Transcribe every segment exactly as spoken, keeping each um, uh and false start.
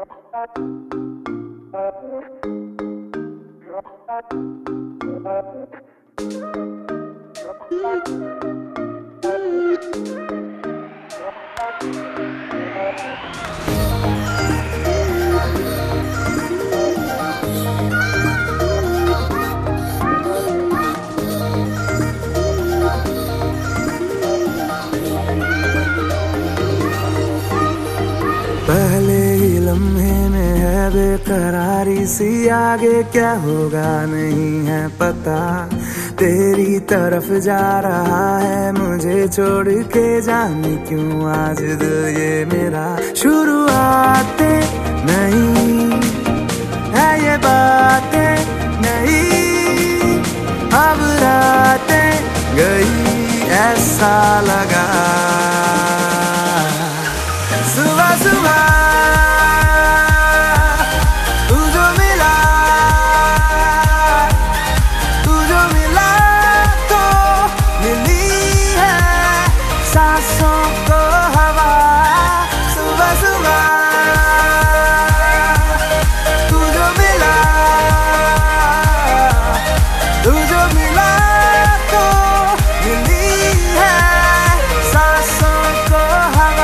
पहले ही लम्हे में है बेकरारी सी, आगे क्या होगा नहीं है पता। तेरी तरफ जा रहा है मुझे छोड़ के, जाने क्यों आज दिल ये मेरा। शुरुआतें नहीं है ये बातें नहीं, अब रातें गई ऐसा लगा। सुबह सुबह तू जो मिला, तू जो मिला तो मिली है सांसों को हवा। सुबह सुबह तू जो मिला, तू जो मिला तो मिली है सांसों को हवा।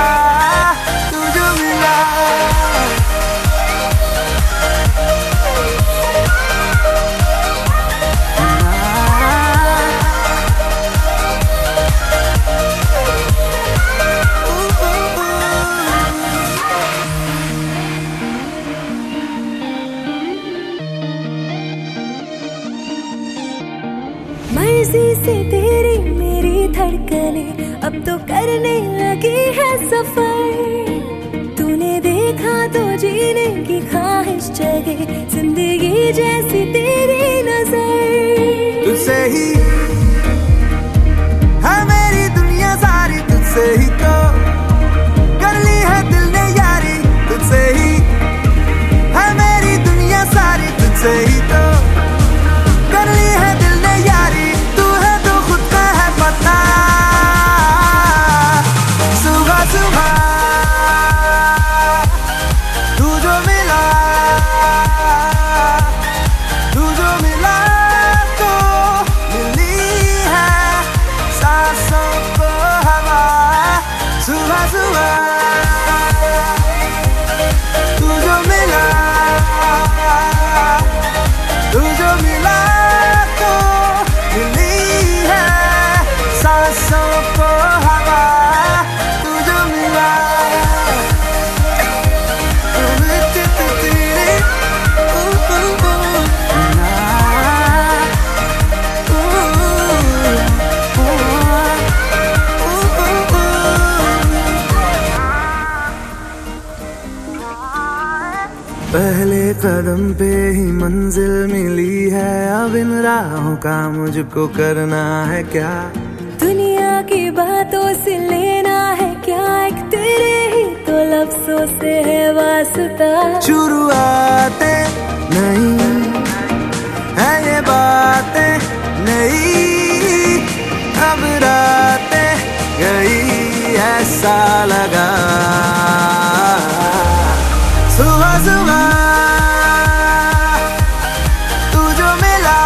मर्जी से तेरी मेरी धड़कने अब तो करने लगी है सफर। तूने देखा तो जीने की ख्वाहिश जगे, जिंदगी जैसी तेरी नजर। तुझसे ही है मेरी दुनिया सारी, तुझसे ही तो कर ली है दिल ने यारी। तुझसे ही है मेरी दुनिया सारी, तुझसे ही तो कर ली है दिल ने यारी। तू है तो खुद का है पता। सुबह सुबह तू जो मिला, तू जो मिला तो मिली है सांसों को हवा। सुबह सुबह तू जो मिला, तू जो मिला तो मिली है सांसों को हवा। तू जो मिला पहले कदम पे ही मंजिल मिली है, अब इन राहों का मुझको करना है क्या। दुनिया की बातों से लेना है क्या, एक तेरे ही तो लफ्जों से है वास्ता। शुरुआतें नहीं है ये बातें नहीं, अब रातें गई ऐसा लगा। सुबह सुबह तू जो मिला,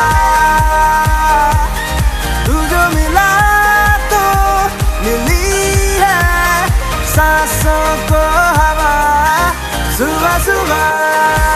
तू जो मिला तो मिली है सांसों को हवा। सुबह सुबह